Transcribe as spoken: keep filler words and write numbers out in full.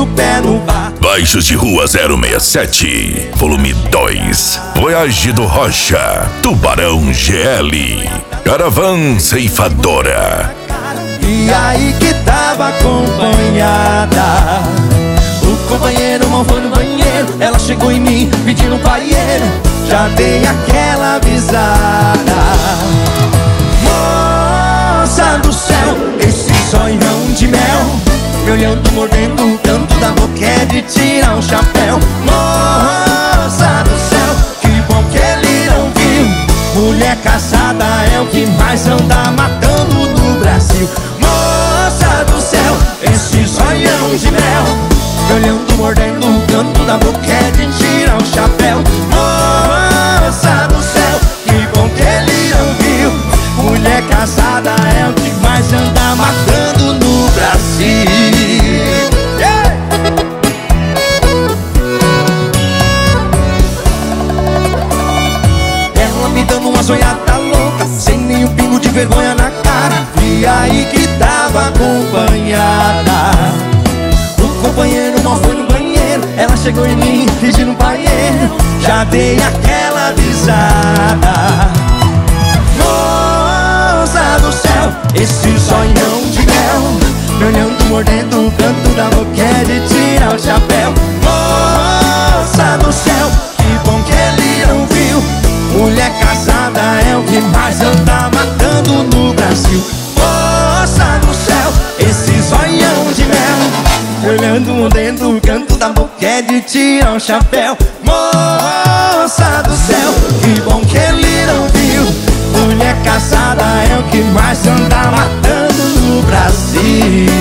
o pé no bar. Baixos de Rua zero seis sete, volume dois. Voyage do Rocha, Tubarão G L, Caravan Ceifadora. E aí que tava acompanhada, o companheiro mal foi no banheiro. Ela chegou em mim pedindo um paieiro, já dei aquela avisada. Moça do céu, esse sonhão de mel, me olhando, mordendo o canto da boca, é de tirar o chapéu. Moça do céu, que bom que ele não viu, mulher casada é o que mais anda matando no Brasil. Moça do céu, esse sonhão de mel, me olhando, mordendo o canto da boca, é de tirar o chapéu. Moça do céu, que bom que ele não viu, mulher casada é o que mais anda matando no Brasil. Yeah! Ela me dando uma sonhada louca, sem nenhum pingo de vergonha na cara. E aí que tava acompanhada, o companheiro mal foi no banheiro. Ela chegou em mim pedindo um paieiro, já dei aquela avisada. Moça do céu, esse sonhão de mel, me olhando, mordendo o canto da boca, é de tirar o chapéu. Moça do céu, que bom que ele não viu, mulher casada é o que mais anda matando no Brasil. Moça do céu, esse sonhão de mel, olhando, mordendo o canto da boca, é de tirar o chapéu. Moça do céu, que bom que ele não viu, mulher casada é o que mais anda matando no Brasil.